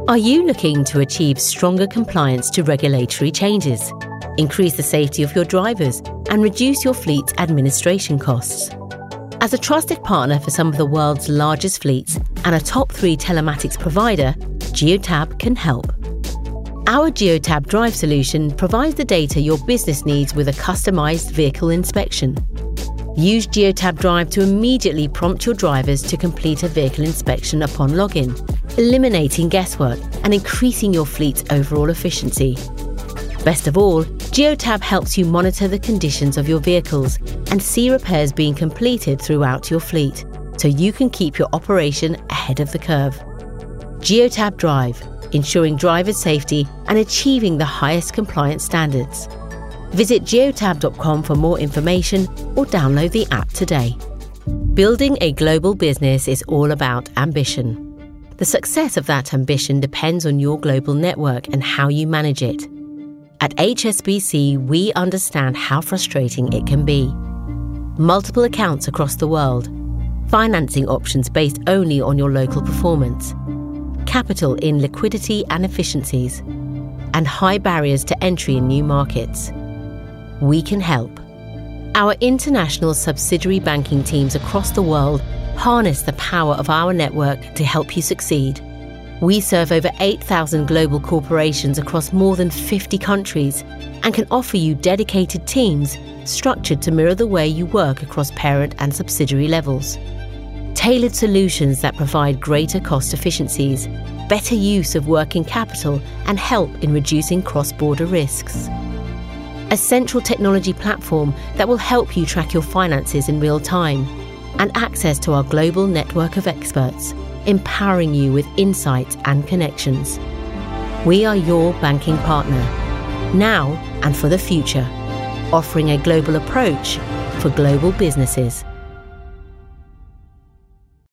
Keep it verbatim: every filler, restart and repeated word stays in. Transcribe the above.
Are you looking to achieve stronger compliance to regulatory changes, increase the safety of your drivers, and reduce your fleet's administration costs? As a trusted partner for some of the world's largest fleets and a top three telematics provider, Geotab can help. Our Geotab Drive solution provides the data your business needs with a customized vehicle inspection. Use Geotab Drive to immediately prompt your drivers to complete a vehicle inspection upon login, eliminating guesswork and increasing your fleet's overall efficiency. Best of all, Geotab helps you monitor the conditions of your vehicles and see repairs being completed throughout your fleet, so you can keep your operation ahead of the curve. Geotab Drive, ensuring driver safety and achieving the highest compliance standards. Visit geotab dot com for more information or download the app today. Building a global business is all about ambition. The success of that ambition depends on your global network and how you manage it. At H S B C, we understand how frustrating it can be. Multiple accounts across the world, financing options based only on your local performance, capital in liquidity and efficiencies, and high barriers to entry in new markets. We can help. Our international subsidiary banking teams across the world harness the power of our network to help you succeed. We serve over eight thousand global corporations across more than fifty countries and can offer you dedicated teams structured to mirror the way you work across parent and subsidiary levels. Tailored solutions that provide greater cost efficiencies, better use of working capital, and help in reducing cross-border risks. A central technology platform that will help you track your finances in real time, and access to our global network of experts, empowering you with insight and connections. We are your banking partner, now and for the future, offering a global approach for global businesses.